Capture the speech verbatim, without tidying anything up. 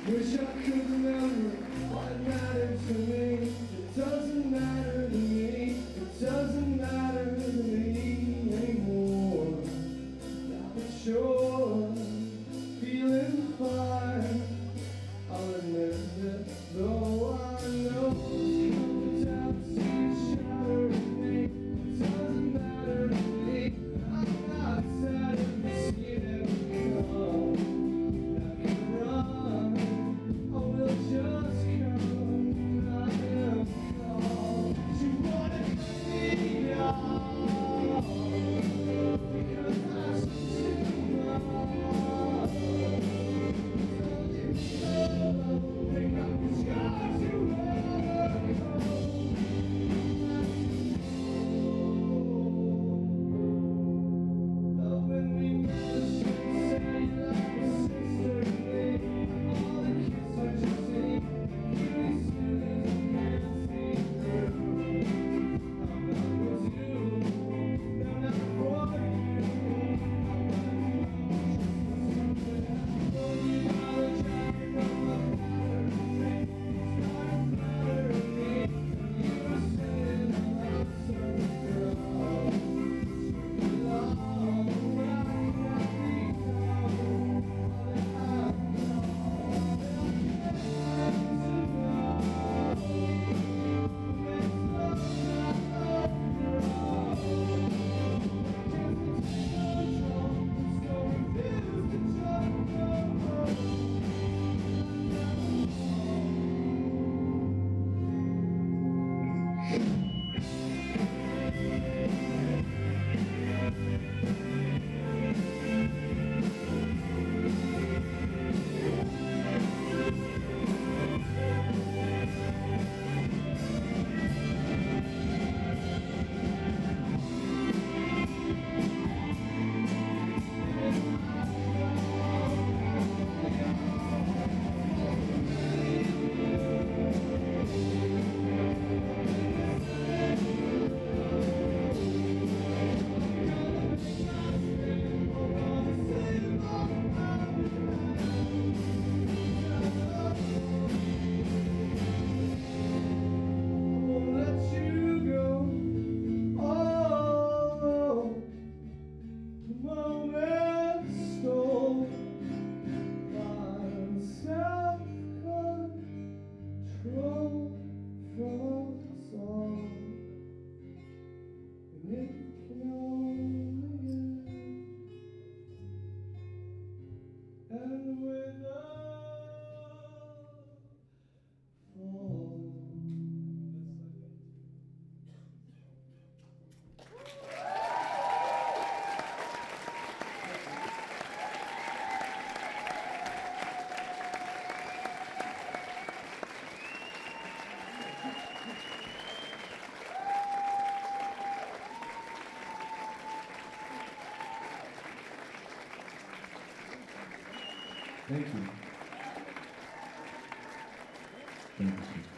Wish I could remember what mattered to me. It doesn't matter to me. It doesn't matter to me anymore. Now that you're feeling fine, I'll admit it, though I know the doubts you shatter me. It doesn't matter to me. I'm not sad to see them come. Just come, I am called. You wanna cut me off because I see too much. Told you so, pick up the scars you wear. Loving me must say like a sister to me. All the kids are just and without fall. Thank you. Thank you.